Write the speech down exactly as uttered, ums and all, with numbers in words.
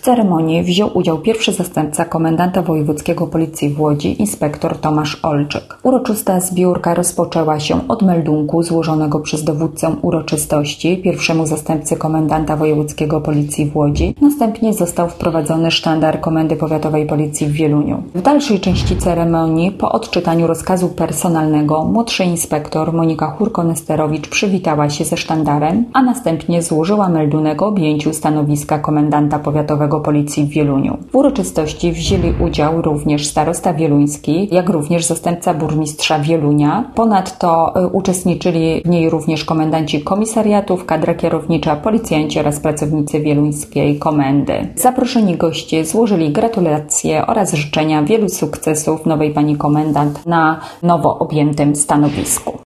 ceremonii wziął udział pierwszy zastępca komendanta wojewódzkiego Policji w Łodzi, inspektor Tomasz Olczyk. Uroczysta zbiórka rozpoczęła się od meldunku złożonego przez dowódcę uroczystości, pierwszemu zastępcy komendanta wojewódzkiego Policji w Łodzi. Następnie został wprowadzony sztandar Komendy Powiatowej Policji w Wieluniu. W dalszej części ceremonii, po odczytaniu rozkazu personalnego, młodszy inspektor Monika Hurko-Nesterowicz przywitała się ze sztandarem, a następnie złożyła meldunek o objęciu stanowiska komendanta powiatowego Policji w Wieluniu. W uroczystości wzięli udział również starosta wieluński, jak również zastępca burmistrza Wielunia. Ponadto y, uczestniczyli w niej również komendanci komisariatów, kadra kierownicza, policjanci oraz pracownicy wieluńskiej komendy. Zaproszeni goście złożyli gratulacje oraz życzenia wielu sukcesów nowej pani komendant na nowo objętym stanowisku.